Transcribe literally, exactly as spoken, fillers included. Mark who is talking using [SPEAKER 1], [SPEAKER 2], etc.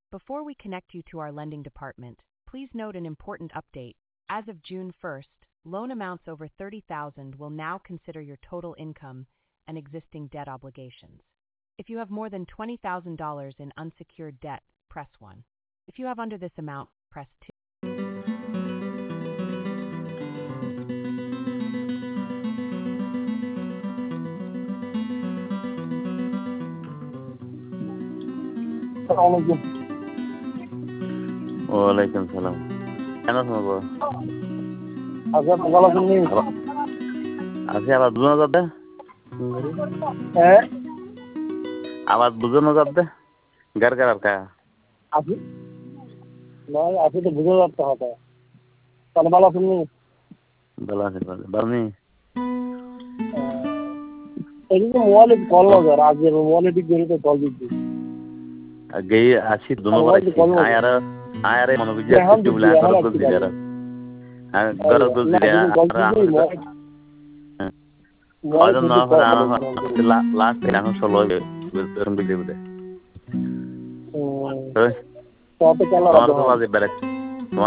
[SPEAKER 1] Before we connect you to our lending department, please note an important update. As of June first, loan amounts over thirty thousand dollars will now consider your total income and existing debt obligations. If you have more than twenty thousand dollars in unsecured debt, press one. If you have under this amount, press two.
[SPEAKER 2] ওয়ালাইকুম সালাম। কেন শোনাবো?
[SPEAKER 3] আচ্ছা ভালো শুনি।
[SPEAKER 2] আজকে আবার দুজন যাবে?
[SPEAKER 3] হ্যাঁ
[SPEAKER 2] আবার দুজন যাবে? গার গার আর কা?
[SPEAKER 3] আছি না আছি তো বুঝে যাচ্ছে হবে। তাহলে ভালো শুনি।
[SPEAKER 2] ভালো আছে ভালো। বানি
[SPEAKER 3] এই যে মোবাইলে কল লাগা আজকে মোবাইলে ঠিক করে তো কল দিচ্ছি।
[SPEAKER 2] আগে আসি দুনো করে আয়ার আয়ারে মনে বুঝি একটু বলে আর গো দিলার আর গর গো দিলা আর আজ না না লাস্ট এখন ষোলো এরকম বুঝে বুঝে
[SPEAKER 3] তো তো কেন
[SPEAKER 2] আমার তো বাজে বেড়ে